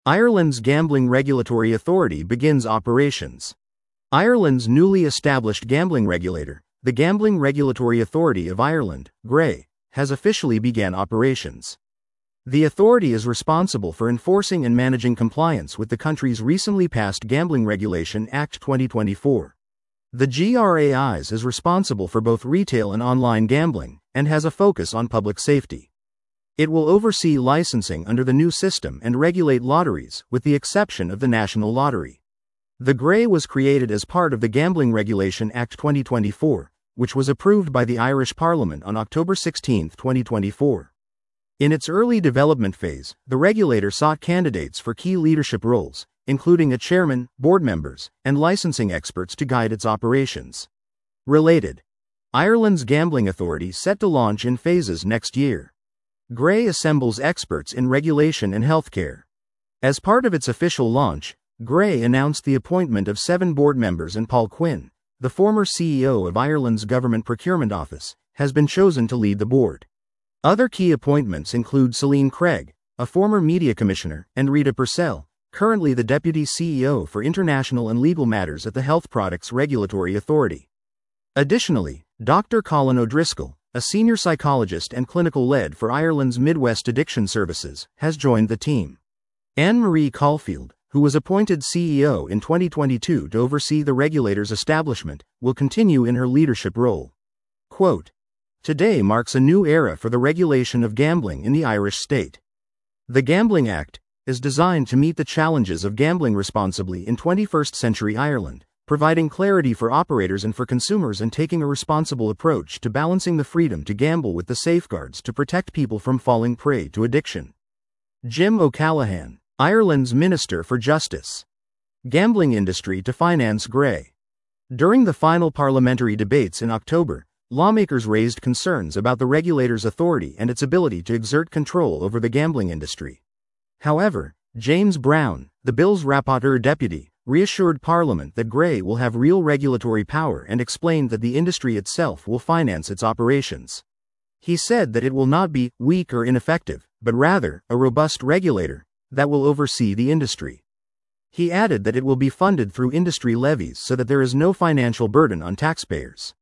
Ireland's Gambling Regulatory Authority begins operations. Ireland's newly established gambling regulator, the Gambling Regulatory Authority of Ireland, GRAI, has officially begun operations. The authority is responsible for enforcing and managing compliance with the country's recently passed Gambling Regulation Act 2024. The GRAI is responsible for both retail and online gambling, and has a focus on public safety. It will oversee licensing under the new system and regulate lotteries, with the exception of the National Lottery. The GRAI was created as part of the Gambling Regulation Act 2024, which was approved by the Irish Parliament on October 16, 2024. In its early development phase, the regulator sought candidates for key leadership roles, including a chairman, board members, and licensing experts to guide its operations. Related. Ireland's Gambling Authority set to launch in phases next year. GRAI assembles experts in regulation and healthcare. As part of its official launch, GRAI announced the appointment of 7 board members, and Paul Quinn, the former CEO of Ireland's Government Procurement Office, has been chosen to lead the board. Other key appointments include Celine Craig, a former media commissioner, and Rita Purcell, currently the Deputy CEO for International and Legal Matters at the Health Products Regulatory Authority. Additionally, Dr. Colin O'Driscoll, a senior psychologist and clinical lead for Ireland's Midwest Addiction Services, has joined the team. Anne-Marie Caulfield, who was appointed CEO in 2022 to oversee the regulator's establishment, will continue in her leadership role. Quote, "Today marks a new era for the regulation of gambling in the Irish state. The Gambling Act is designed to meet the challenges of gambling responsibly in 21st century Ireland, providing clarity for operators and for consumers and taking a responsible approach to balancing the freedom to gamble with the safeguards to protect people from falling prey to addiction." Jim O'Callaghan, Ireland's Minister for Justice. Gambling industry to finance GRAI. During the final parliamentary debates in October, lawmakers raised concerns about the regulator's authority and its ability to exert control over the gambling industry. However, James Brown, the bill's rapporteur deputy, reassured Parliament that GRAI will have real regulatory power and explained that the industry itself will finance its operations. He said that it will not be weak or ineffective, but rather a robust regulator that will oversee the industry. He added that it will be funded through industry levies so that there is no financial burden on taxpayers.